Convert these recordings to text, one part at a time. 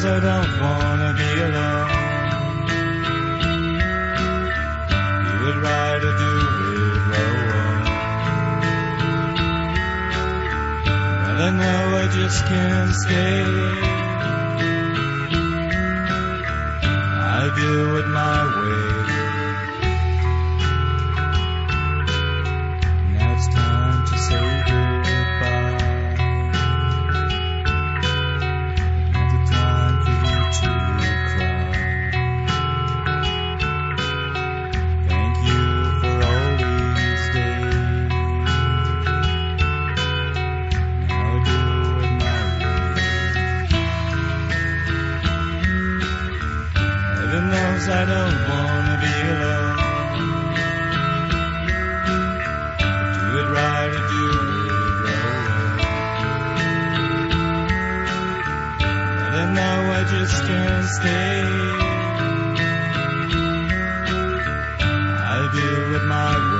knows I don't wanna be alone. Do it right or do it wrong. Well, I know I just can't stay. I do it my way. Now it's time to say goodbye. Not the time for you to cry. Thank you for all these days. Now I do it my way. Heaven knows I don't wanna be alone. Do it right or do it wrong. But I know I just can't stay. I'll do it my way.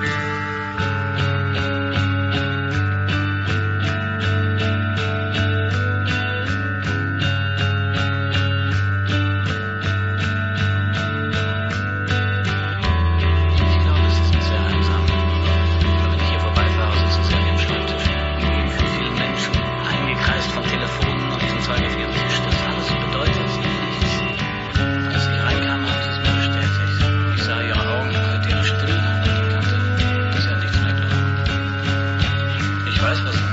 Ich glaube, es ist sehr einsam. Immer wenn ich hier vorbeifahre, sitzen sie an ihrem Schreibtisch. Für viele Menschen, eingekreist von Telefonen und diesem Zeug auf ihrem Tisch. Das alles bedeutet nichts. Als ich reinkam, haben sie es mir bestätigt. Ich sah ihre Augen, hörte ihre Stimme und ich konnte bisher nichts mehr glauben. Ich weiß, was